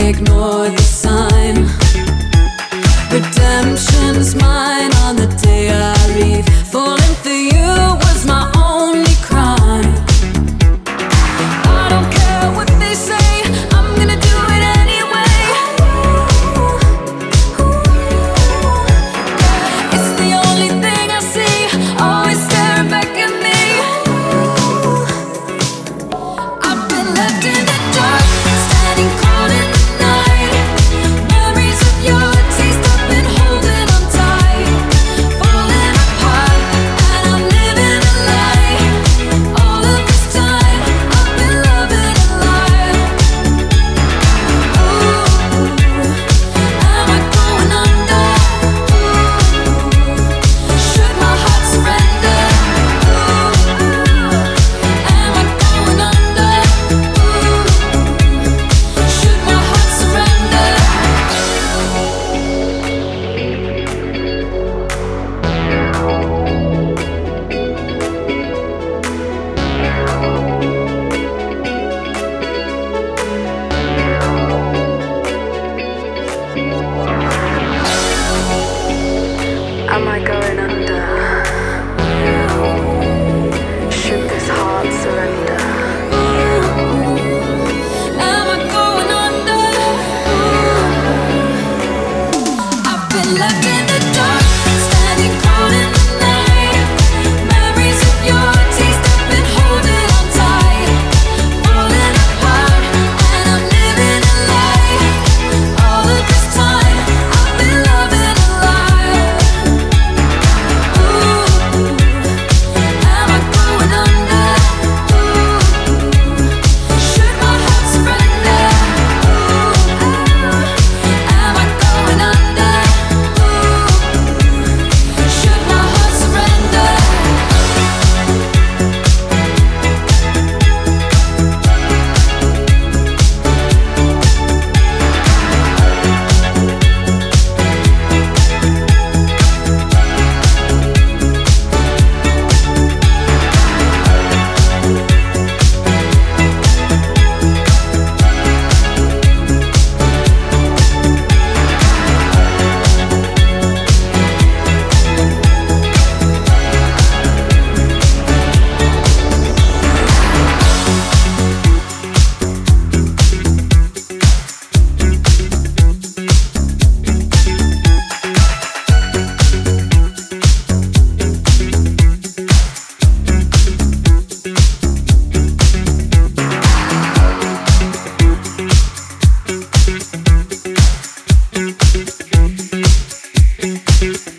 ignore the sign. Redemption's mine on the day I leave. Falling for you was my only crime. I don't care what they say, I'm gonna do it anyway. It's the only thing I see, always staring back at me. I've been left in the dark, standing cold in the night. Memories of your taste, I've been holding on tight. Falling apart, and I'm living a lie. All of this time, I've been loving a lie. Ooh, am I going under? Ooh, should my heart surrender? Ooh, am I going under? Ooh, should my heart surrender? Am I going under? Should this heart surrender? Am I going under? I've been left in the dark, standing cold in the night. Memories of your taste, I've been holding on tight. Falling apart, and I'm living a lie. All of this time, I've been loving a lie. Ooh, am I going under? Ooh, should my heart surrender? Ooh, am I going under? Ooh, should my heart surrender? Thank you.